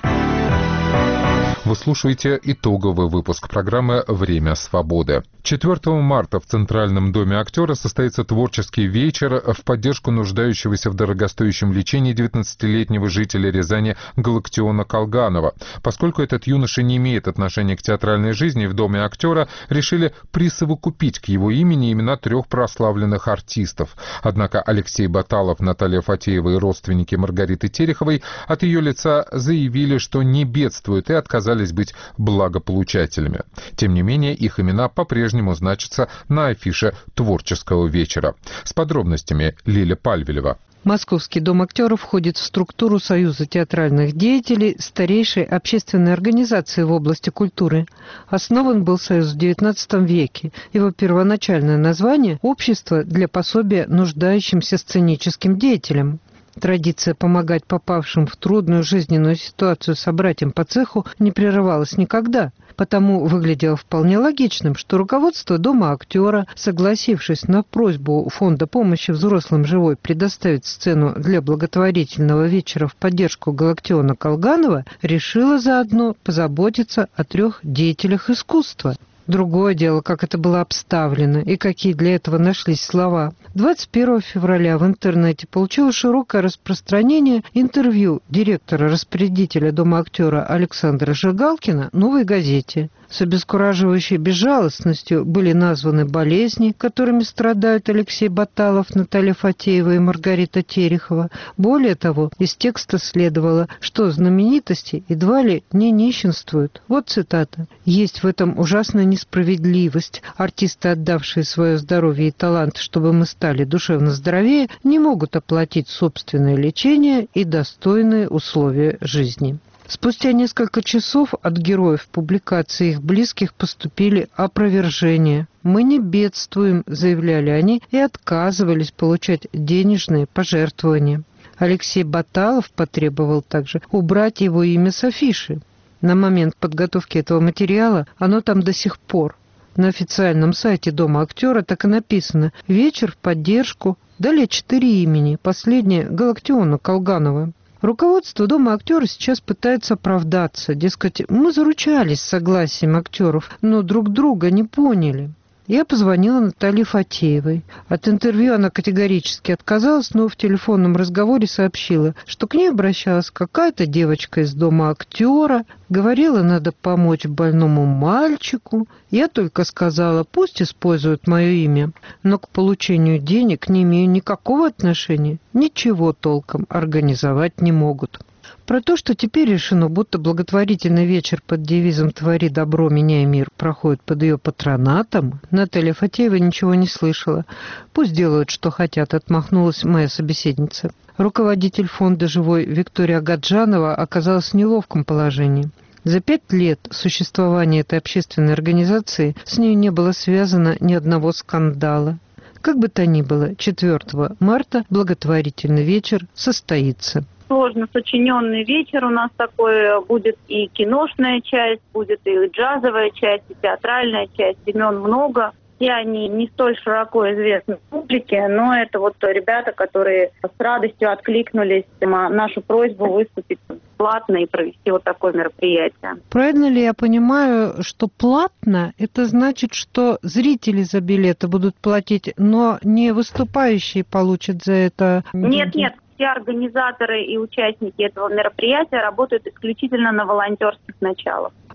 Вы слушаете итоговый выпуск программы «Время свободы». четвёртого марта в Центральном доме актера состоится творческий вечер в поддержку нуждающегося в дорогостоящем лечении девятнадцатилетнего жителя Рязани Галактиона Колганова. Поскольку этот юноша не имеет отношения к театральной жизни, в доме актера решили присовокупить к его имени имена трех прославленных артистов. Однако Алексей Баталов, Наталья Фатеева и родственники Маргариты Тереховой от ее лица заявили, что не бедствуют и отказались быть благополучателями. Тем не менее, их имена по-прежнему значатся на афише творческого вечера. С подробностями Лиля Пальвелева. Московский дом актеров входит в структуру Союза театральных деятелей, старейшей общественной организации в области культуры. Основан был Союз в девятнадцатом веке. Его первоначальное название – «Общество для пособия нуждающимся сценическим деятелям». Традиция помогать попавшим в трудную жизненную ситуацию собратьям по цеху не прерывалась никогда. Потому выглядело вполне логичным, что руководство Дома актера, согласившись на просьбу Фонда помощи взрослым живой предоставить сцену для благотворительного вечера в поддержку Галактиона Колганова, решило заодно позаботиться о трех деятелях искусства. Другое дело, как это было обставлено и какие для этого нашлись слова. двадцать первого февраля в интернете получило широкое распространение интервью директора-распорядителя Дома актера Александра Жигалкина «Новой газете». С обескураживающей безжалостностью были названы болезни, которыми страдают Алексей Баталов, Наталья Фатеева и Маргарита Терехова. Более того, из текста следовало, что знаменитости едва ли не нищенствуют. Вот цитата. «Есть в этом ужасная несправедливость. Артисты, отдавшие свое здоровье и талант, чтобы мы стали душевно здоровее, не могут оплатить собственное лечение и достойные условия жизни». Спустя несколько часов от героев публикации их близких поступили опровержения. «Мы не бедствуем», — заявляли они, и отказывались получать денежные пожертвования. Алексей Баталов потребовал также убрать его имя с афиши. На момент подготовки этого материала оно там до сих пор. На официальном сайте Дома актера так и написано «Вечер в поддержку». Далее четыре имени, последнее — Галактиона Колганова. Руководство Дома актера сейчас пытается оправдаться. Дескать, мы заручались согласием актеров, но друг друга не поняли. Я позвонила Наталье Фатеевой. От интервью она категорически отказалась, но в телефонном разговоре сообщила, что к ней обращалась какая-то девочка из Дома актера, говорила, надо помочь больному мальчику. Я только сказала, пусть используют мое имя, но к получению денег не имею никакого отношения, ничего толком организовать не могут. Про то, что теперь решено, будто благотворительный вечер под девизом «Твори добро, меняй мир» проходит под ее патронатом, Наталья Фатеева ничего не слышала. Пусть делают, что хотят, отмахнулась моя собеседница. Руководитель фонда «Живой» Виктория Гаджанова оказалась в неловком положении. За пять лет существования этой общественной организации с ней не было связано ни одного скандала. Как бы то ни было, четвёртого марта благотворительный вечер состоится. Сложно сочиненный вечер у нас такой. Будет и киношная часть, будет и джазовая часть, и театральная часть. Имен много. Все они не столь широко известны публике, но это вот ребята, которые с радостью откликнулись на нашу просьбу выступить платно и провести вот такое мероприятие. Правильно ли я понимаю, что платно – это значит, что зрители за билеты будут платить, но не выступающие получат за это? Нет, нет. Все организаторы и участники этого мероприятия работают исключительно на волонтерских началах.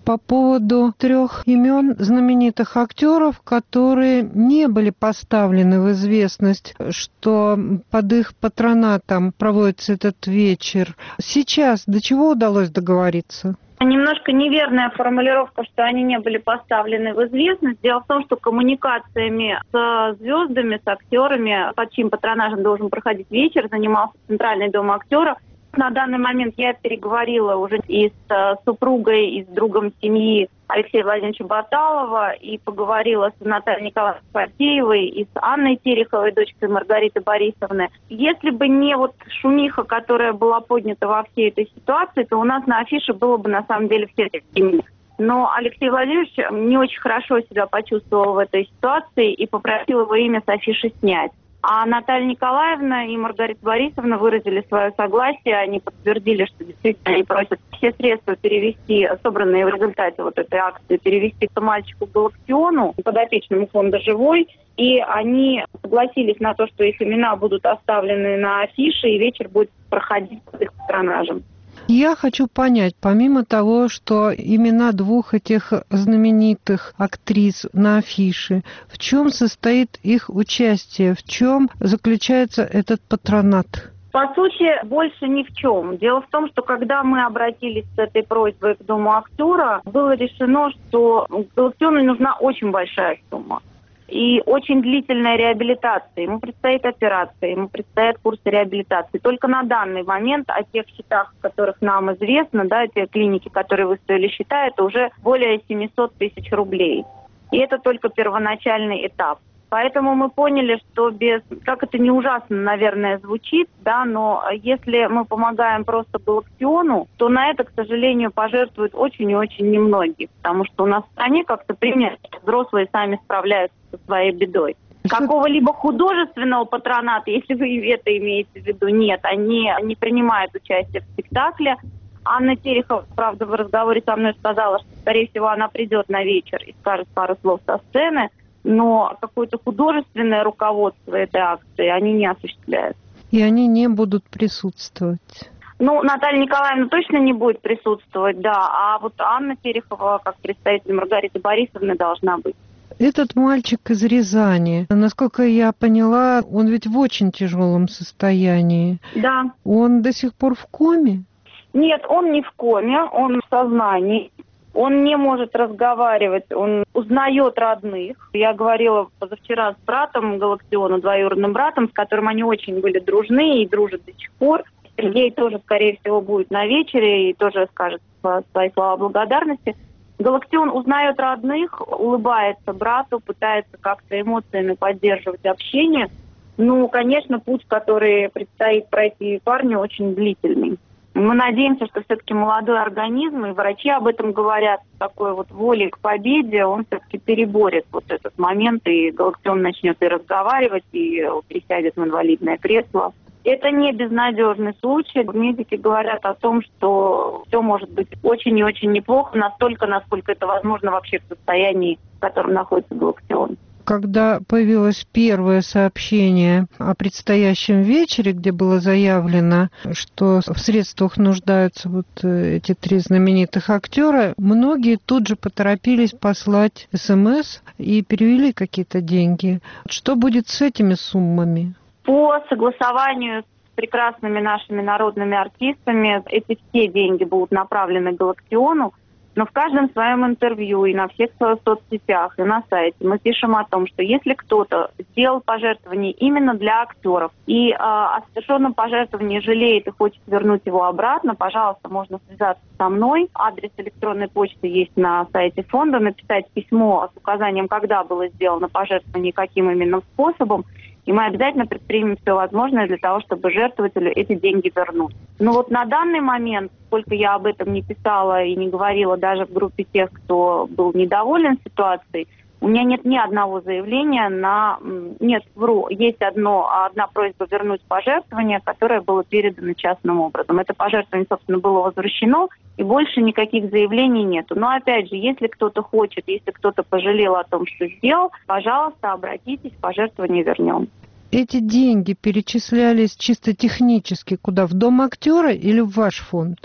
по поводу трех имен знаменитых актеров, которые не были поставлены в известность, что под их патронатом проводится этот вечер. Сейчас до чего удалось договориться? Немножко неверная формулировка, что они не были поставлены в известность. Дело в том, что коммуникациями с звездами, с актерами, под чьим патронажем должен проходить вечер, занимался Центральный дом актера. На данный момент я переговорила уже и с супругой, и с другом семьи Алексея Владимировича Баталова, и поговорила с Натальей Николаевной Фатеевой, и с Анной Тереховой, дочкой Маргариты Борисовны. Если бы не вот шумиха, которая была поднята во всей этой ситуации, то у нас на афише было бы на самом деле все эти имена. Но Алексей Владимирович не очень хорошо себя почувствовал в этой ситуации и попросил его имя с афиши снять. А Наталья Николаевна и Маргарита Борисовна выразили свое согласие, они подтвердили, что действительно они просят все средства перевести, собранные в результате вот этой акции, перевести к мальчику Галактиону, подопечному фонда «Живой», и они согласились на то, что их имена будут оставлены на афише, и вечер будет проходить под их патронажем. Я хочу понять, помимо того, что имена двух этих знаменитых актрис на афише, в чем состоит их участие, в чем заключается этот патронат? По сути, больше ни в чем. Дело в том, что когда мы обратились с этой просьбой к Дому актера, было решено, что Галактиону нужна очень большая сумма. И очень длительная реабилитация. Ему предстоит операция, ему предстоят курсы реабилитации. Только на данный момент о тех счетах, о которых нам известно, да, те клиники, которые выставили счета, это уже более семьсот тысяч рублей. И это только первоначальный этап. Поэтому мы поняли, что без, как это не ужасно, наверное, звучит, да, но если мы помогаем просто Галактиону, то на это, к сожалению, пожертвуют очень и очень немногие, потому что у нас в стране как-то принято, взрослые сами справляются со своей бедой. Какого-либо художественного патроната, если вы это имеете в виду, нет, они не принимают участие в спектакле. Анна Терехова, правда, в разговоре со мной сказала, что, скорее всего, она придет на вечер и скажет пару слов со сцены, но какое-то художественное руководство этой акции они не осуществляют. И они не будут присутствовать? Ну, Наталья Николаевна точно не будет присутствовать, да, а вот Анна Терехова, как представитель Маргариты Борисовны, должна быть. Этот мальчик из Рязани, насколько я поняла, он ведь в очень тяжелом состоянии. Да. Он до сих пор в коме? Нет, он не в коме, он в сознании. Он не может разговаривать, он узнает родных. Я говорила позавчера с братом Галактиона, двоюродным братом, с которым они очень были дружны и дружат до сих пор. Сергей тоже, скорее всего, будет на вечере и тоже скажет свои слова благодарности. Галактион узнает родных, улыбается брату, пытается как-то эмоциями поддерживать общение. Ну, конечно, путь, который предстоит пройти парню, очень длительный. Мы надеемся, что все-таки молодой организм, и врачи об этом говорят, такой вот волей к победе, он все-таки переборет вот этот момент, и Галактион начнет и разговаривать, и пересядет в инвалидное кресло. Это не безнадежный случай. Медики говорят о том, что все может быть очень и очень неплохо, настолько, насколько это возможно вообще в состоянии, в котором находится Галактион. Когда появилось первое сообщение о предстоящем вечере, где было заявлено, что в средствах нуждаются вот эти три знаменитых актера, многие тут же поторопились послать СМС и перевели какие-то деньги. Что будет с этими суммами? По согласованию с прекрасными нашими народными артистами, эти все деньги будут направлены Галактиону. Но в каждом своем интервью и на всех своих соцсетях, и на сайте мы пишем о том, что если кто-то сделал пожертвование именно для актеров и э, о совершенном пожертвовании жалеет и хочет вернуть его обратно, пожалуйста, можно связаться со мной. Адрес электронной почты есть на сайте фонда, написать письмо с указанием, когда было сделано пожертвование и каким именно способом. И мы обязательно предпримем все возможное для того, чтобы жертвователю эти деньги вернуть. Но вот на данный момент, сколько я об этом не писала и не говорила даже в группе тех, кто был недоволен ситуацией, у меня нет ни одного заявления на... Нет, вру, есть одно, одна просьба вернуть пожертвование, которое было передано частным образом. Это пожертвование, собственно, было возвращено, и больше никаких заявлений нету. Но, опять же, если кто-то хочет, если кто-то пожалел о том, что сделал, пожалуйста, обратитесь, пожертвование вернем. Эти деньги перечислялись чисто технически куда? В Дом актера или в ваш фонд?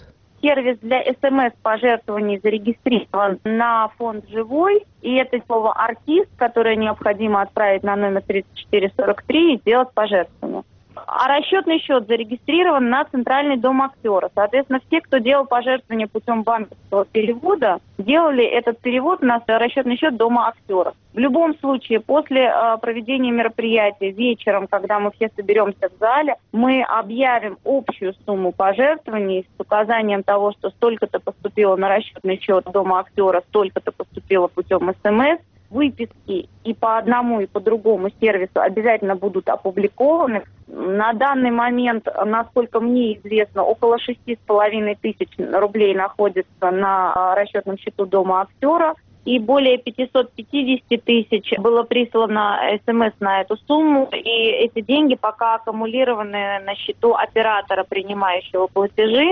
сервис для эс эм эс-пожертвований зарегистрирован на фонд «Живой». И это слово «артист», которое необходимо отправить на номер тридцать четыре сорок три и сделать пожертвование. А расчетный счет зарегистрирован на Центральный дом актера. Соответственно, все, кто делал пожертвования путем банковского перевода, делали этот перевод на расчетный счет Дома актера. В любом случае, после э, проведения мероприятия вечером, когда мы все соберемся в зале, мы объявим общую сумму пожертвований с указанием того, что столько-то поступило на расчетный счет Дома актера, столько-то поступило путем эс эм эс. Выписки и по одному, и по другому сервису обязательно будут опубликованы. На данный момент, насколько мне известно, около шести с половиной тысяч рублей находится на расчетном счету Дома актера. И более пятьсот пятьдесят тысяч было прислано эс эм эс на эту сумму. И эти деньги пока аккумулированы на счету оператора, принимающего платежи.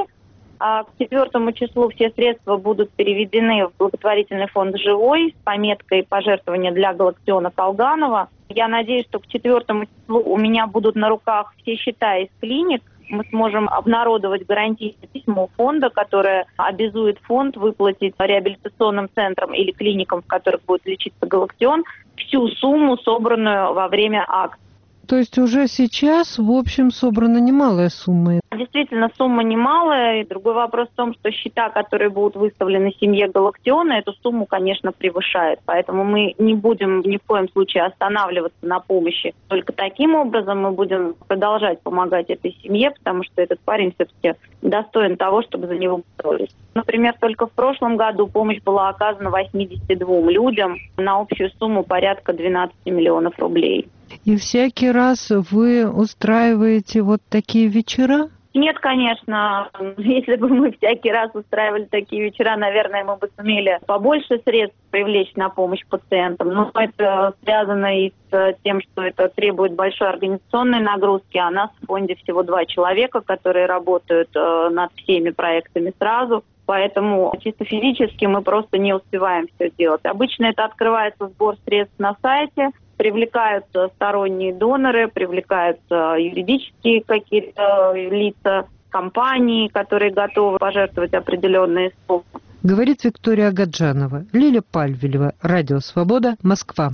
К четвертому числу все средства будут переведены в благотворительный фонд «Живой» с пометкой «Пожертвования для Галактиона Колганова». Я надеюсь, что к четвертому числу у меня будут на руках все счета из клиник. Мы сможем обнародовать гарантийное письмо фонда, которое обязует фонд выплатить реабилитационным центрам или клиникам, в которых будет лечиться Галактион, всю сумму, собранную во время акции. То есть уже сейчас, в общем, собрана немалая сумма. Действительно, сумма немалая. И другой вопрос в том, что счета, которые будут выставлены семье Галактиона, эту сумму, конечно, превышают. Поэтому мы не будем ни в коем случае останавливаться на помощи. Только таким образом мы будем продолжать помогать этой семье, потому что этот парень все-таки достоин того, чтобы за него боролись. Например, только в прошлом году помощь была оказана восьмидесяти двум людям на общую сумму порядка двенадцати миллионов рублей. И всякий раз вы устраиваете вот такие вечера? Нет, конечно. Если бы мы всякий раз устраивали такие вечера, наверное, мы бы сумели побольше средств привлечь на помощь пациентам. Но это связано и с тем, что это требует большой организационной нагрузки. А нас в фонде всего два человека, которые работают над всеми проектами сразу. Поэтому чисто физически мы просто не успеваем все делать. Обычно это открывается сбор средств на сайте, привлекаются сторонние доноры, привлекаются юридические какие-то лица, компании, которые готовы пожертвовать определенные суммы. Говорит Виктория Агаджанова. Лиля Пальвелева, Радио Свобода, Москва.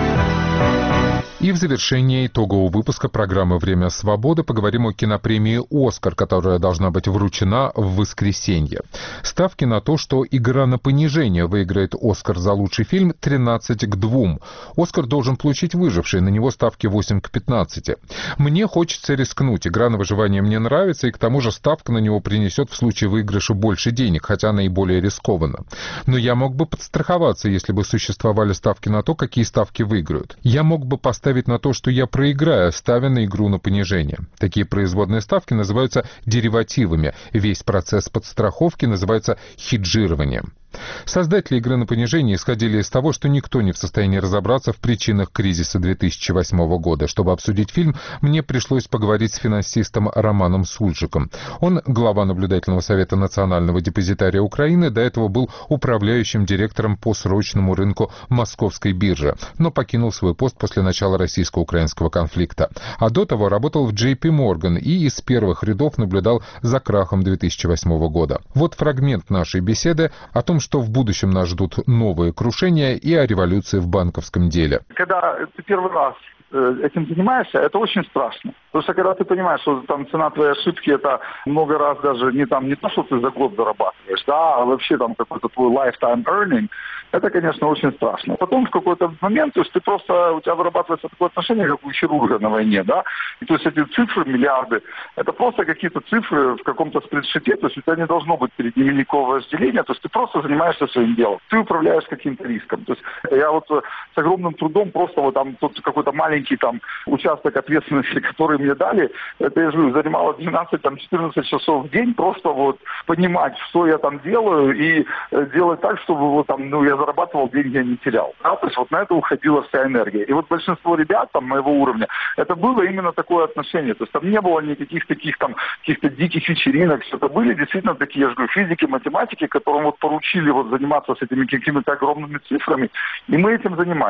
И в завершении итогового выпуска программы «Время свободы» поговорим о кинопремии «Оскар», которая должна быть вручена в воскресенье. Ставки на то, что «Игра на понижение» выиграет «Оскар» за лучший фильм, тринадцать к двум. «Оскар» должен получить «Выживший», на него ставки восемь к пятнадцати. Мне хочется рискнуть. «Игра на выживание» мне нравится, и к тому же ставка на него принесет в случае выигрыша больше денег, хотя она и более рискована. Но я мог бы подстраховаться, если бы существовали ставки на то, какие ставки выиграют. Я мог бы поставить на то, что я проиграю, ставя на игру на понижение. Такие производные ставки называются деривативами. Весь процесс подстраховки называется хеджированием. Создатели «Игры на понижение» исходили из того, что никто не в состоянии разобраться в причинах кризиса две тысячи восьмого года. Чтобы обсудить фильм, мне пришлось поговорить с финансистом Романом Сульжиком. Он глава наблюдательного совета Национального депозитария Украины, до этого был управляющим директором по срочному рынку Московской биржи, но покинул свой пост после начала российско-украинского конфликта. А до того работал в джей пи Morgan и из первых рядов наблюдал за крахом две тысячи восьмого года. Вот фрагмент нашей беседы о том, что в будущем нас ждут новые крушения, и о революции в банковском деле. Когда ты первый раз этим занимаешься, это очень страшно. Потому что когда ты понимаешь, что там цена твоей ошибки это много раз даже не там не то, что ты за год зарабатываешь, да, а вообще там какой-то твой lifetime earning, это, конечно, очень страшно. Потом в какой-то момент, то есть ты просто, у тебя вырабатывается такое отношение, как у хирурга на войне, да, и то есть эти цифры, миллиарды, это просто какие-то цифры в каком-то спредшите, то есть у тебя не должно быть перед ними никакого разделения, то есть ты просто занимаешься своим делом, ты управляешь каким-то риском. То есть я вот с огромным трудом просто вот там тут какой-то маленький там участок ответственности, который мне дали, это я же занимало двенадцать-четырнадцать часов в день, просто вот понимать, что я там делаю, и делать так, чтобы вот там, ну, я зарабатывал деньги, я не терял. Да? То есть вот на это уходила вся энергия. И вот большинство ребят там моего уровня, это было именно такое отношение. То есть там не было никаких таких там каких-то диких вечеринок. Это были действительно такие, я же говорю, физики, математики, которым вот поручили вот заниматься с этими какими-то огромными цифрами. И мы этим занимались.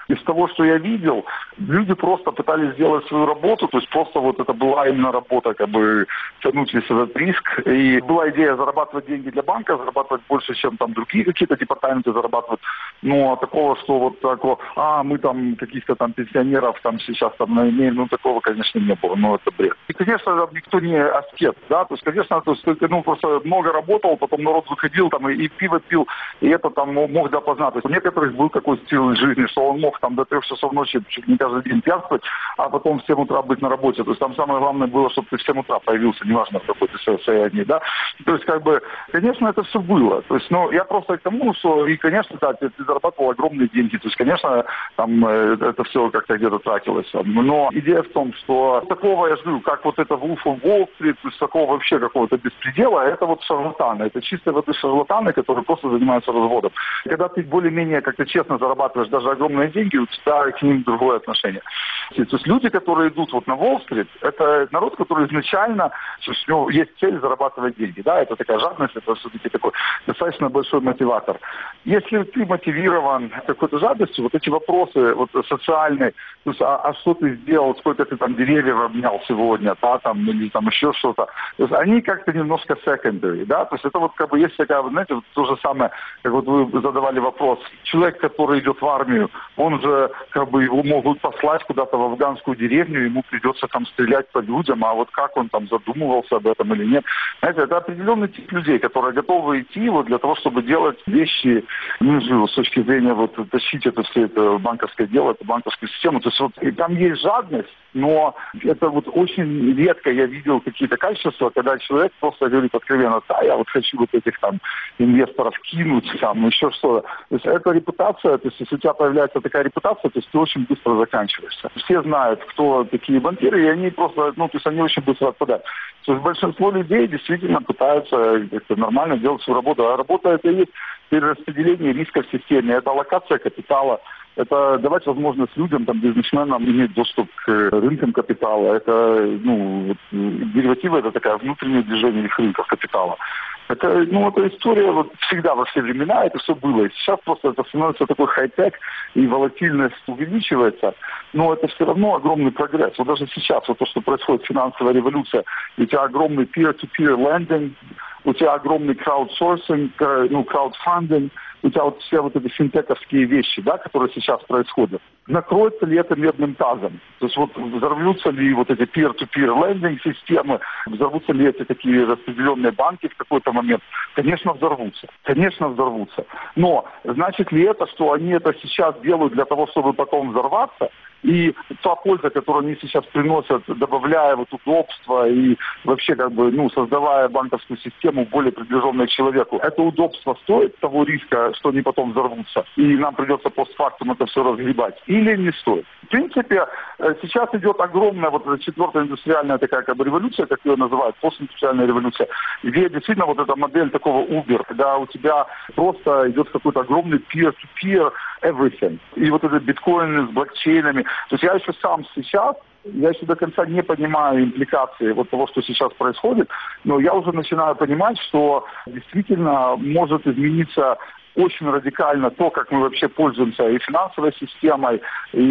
из того, что я видел, люди просто пытались сделать свою работу, то есть просто вот это была именно работа, как бы тянуть весь этот риск. И была идея зарабатывать деньги для банка, зарабатывать больше, чем там другие какие-то департаменты зарабатывают. Но такого, что вот такого, а мы там каких-то там пенсионеров там сейчас там наимеем, ну такого, конечно, не было, ну это бред. И, конечно, никто не аскет, да, то есть, конечно, то есть, ну просто много работал, потом народ выходил там и, и пиво пил, и это там мог допоздна. То есть у некоторых был такой стиль жизни, что он мог там до трех часов ночи чуть не каждый день пьянствовать, а потом в семь утра быть на работе. То есть там самое главное было, чтобы ты в семь утра появился, неважно в какой-то состоянии, да. То есть как бы, конечно, это все было. То есть, ну, я просто к тому, что, и, конечно, да, ты, ты зарабатывал огромные деньги. То есть, конечно, там это все как-то где-то тратилось. Но идея в том, что такого, я же говорю, как вот это Wolf of Wall Street, то есть такого вообще какого-то беспредела, это вот шарлатаны. Это чистой воды шарлатаны, которые просто занимаются разводом. Когда ты более-менее как-то честно зарабатываешь даже огромные деньги, у тебя к ним другое отношение. То есть люди, которые идут вот на Уолл-стрит, это народ, который изначально, у него есть цель зарабатывать деньги. Да, это такая жадность, это все-таки такой достаточно большой мотиватор. Если ты мотивирован какой-то жадностью, вот эти вопросы вот, социальные, то есть, а, а что ты сделал, сколько ты там деревьев обнял сегодня, да, там, или там еще что-то, то есть они как-то немножко secondary, да, то есть это вот как бы есть такая, знаете, вот то же самое, как вот вы задавали вопрос, человек, который идет в армию, он же как бы его могут послать куда-то в афганскую деревню, ему придется там стрелять по людям, а вот как он там задумывался об этом или нет. Знаете, это определенный тип людей, которые готовы идти вот для того, чтобы делать вещи, ну, с точки зрения вот тащить это все это банковское дело, это банковскую систему. То есть вот и там есть жадность, но это вот очень редко я видел какие-то качества, когда человек просто говорит откровенно, да, я вот хочу вот этих там инвесторов кинуть, там, еще что-то. То есть эта репутация, то есть если у тебя появляется такая репутация, то есть ты очень быстро заканчиваешься. Все знают, кто такие банкиры, и они просто, ну, то есть они очень быстро отпадают. То есть большинство людей действительно пытаются как-то нормально делать свою работу, а работа это и есть перераспределение риска в системе, это аллокация капитала, это давать возможность людям, там, бизнесменам иметь доступ к рынкам капитала. Это, ну, вот, деривативы это такое внутреннее движение их рынков капитала. Это, ну, эта история вот всегда во все времена, это все было. И сейчас просто это становится такой хай-тек, и волатильность увеличивается, но это все равно огромный прогресс. Вот даже сейчас, вот то, что происходит, финансовая революция, у тебя огромный peer-to-peer lending, у тебя огромный краудсорсинг, ну, краудфандинг, у тебя вот все вот эти финтековские вещи, да, которые сейчас происходят. Накроется ли это медным тазом? То есть вот взорвутся ли вот эти peer-to-peer lending системы, взорвутся ли эти такие распределенные банки в какой-то момент? Конечно, взорвутся. Конечно, взорвутся. Но значит ли это, что они это сейчас делают для того, чтобы потом взорваться? И та польза, которую они сейчас приносят, добавляя вот удобства и вообще как бы, ну, создавая банковскую систему более приближенной к человеку, это удобство стоит того риска, что они потом взорвутся, и нам придется постфактум это все разгребать, или не стоит? В принципе, сейчас идет огромная вот эта четвертая индустриальная такая как бы революция, как ее называют, постиндустриальная революция, где действительно вот эта модель такого Uber, когда у тебя просто идет какой-то огромный peer-to-peer everything, и вот это биткоины с блокчейнами. То есть я еще сам сейчас, я еще до конца не понимаю импликации вот того, что сейчас происходит, но я уже начинаю понимать, что действительно может измениться очень радикально то, как мы вообще пользуемся и финансовой системой,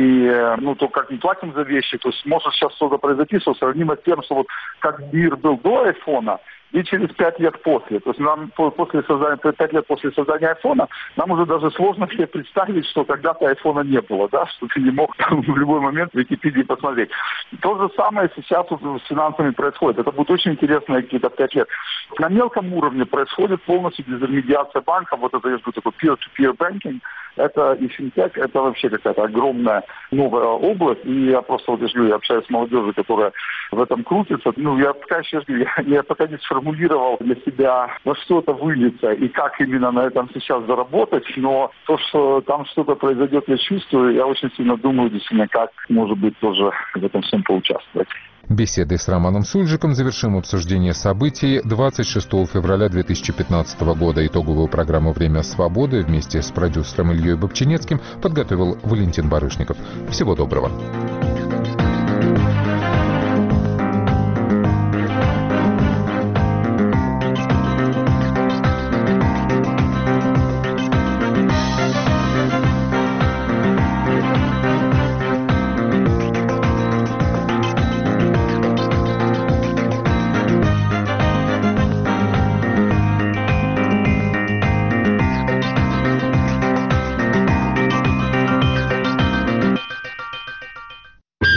и ну, то, как мы платим за вещи. То есть может сейчас что-то произойти, что сравнимо с тем, что вот как мир был до айфона, и через пять лет после. То есть нам после создания, пять лет после создания айфона, нам уже даже сложно себе представить, что когда-то айфона не было, да, что ты не мог там, в любой момент в Википедии посмотреть. То же самое сейчас вот с финансами происходит. Это будет очень интересно какие-то пять лет. На мелком уровне происходит полностью дезинтермедиация банков, вот это, я говорю, такой peer-to-peer banking, это и финтех, это вообще какая-то огромная новая область. И я просто, вот я говорю, я общаюсь с молодежью, которая в этом крутится. Ну, я пока еще я, я пока не сформулировал для себя, во что это выльется и как именно на этом сейчас заработать. Но то, что там что-то произойдет, я чувствую, я очень сильно думаю, действительно, как, может быть, тоже в этом всем поучаствовать. Беседой с Романом Сульжиком завершим обсуждение событий двадцать шестого февраля две тысячи пятнадцатого года. Итоговую программу «Время свободы» вместе с продюсером Ильей Бобчинецким подготовил Валентин Барышников. Всего доброго.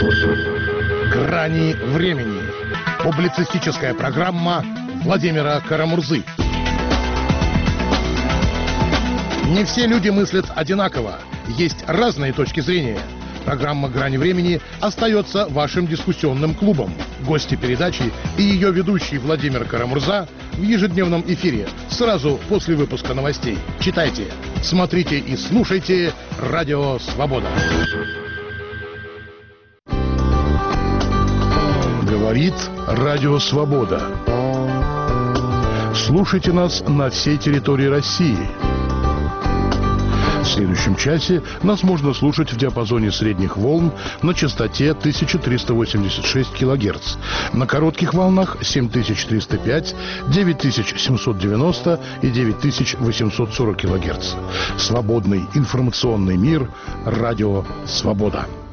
Грани времени. Публицистическая программа Владимира Карамурзы. Не все люди мыслят одинаково. Есть разные точки зрения. Программа «Грани времени» остается вашим дискуссионным клубом. Гости передачи и ее ведущий Владимир Карамурза в ежедневном эфире сразу после выпуска новостей. Читайте, смотрите и слушайте «Радио Свобода». Говорит Радио Свобода. Слушайте нас на всей территории России. В следующем часе нас можно слушать в диапазоне средних волн на частоте тысяча триста восемьдесят шесть килогерц, на коротких волнах семь тысяч триста пять, девять тысяч семьсот девяносто и девять тысяч восемьсот сорок килогерц. Свободный информационный мир. Радио Свобода.